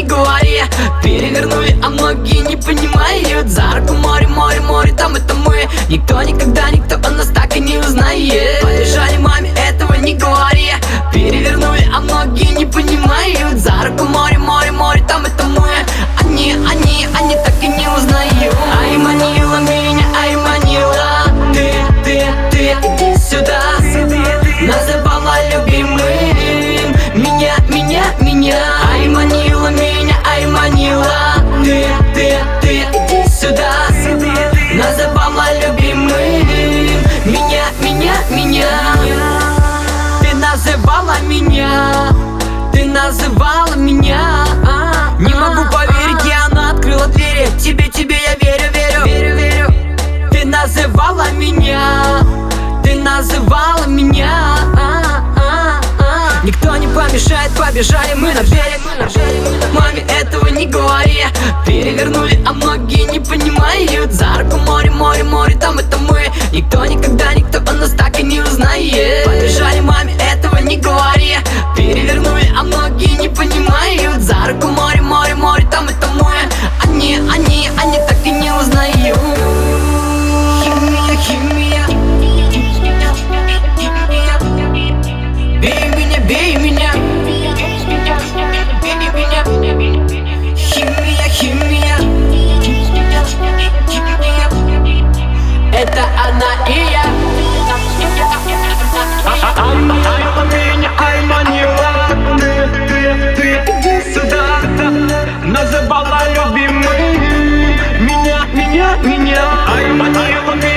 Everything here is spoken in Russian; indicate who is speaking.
Speaker 1: говори. Перевернули, а многие не понимают. За руку море, море, море, там это мы. Никто никогда, никто о нас так и не узнает. Побежали, маме, этого не говори. Перевернули, а многие не понимают. За руку море, море, море, там это мы. Они так и не узнают. Ай, манила меня, ай, манила. Ты, иди сюда. Называла любимым меня. Ай, манила меня, ай, манила. Ты, иди сюда. Называла любимым меня. Ты называла меня. Ты называла меня. Не могу поверить, она открыла двери. Тебе я верю. Ты называла меня. Ты называла меня. Никто не помешает, побежали мы на берег. Маме этого не говори. Перевернули, а многие не понимают. За руку море, море, море, там это мы. Никто никогда, никто о нас так и не узнает. Побежали, маме этого не говори. Перевернули, а многие не понимают. За руку море, море, море, там это мы. Они так и не узнают. Химия. Бей меня. Химия. Это она и я.
Speaker 2: Ай, манила, ты иди сюда. Называла любимым меня. Ай, манила меня.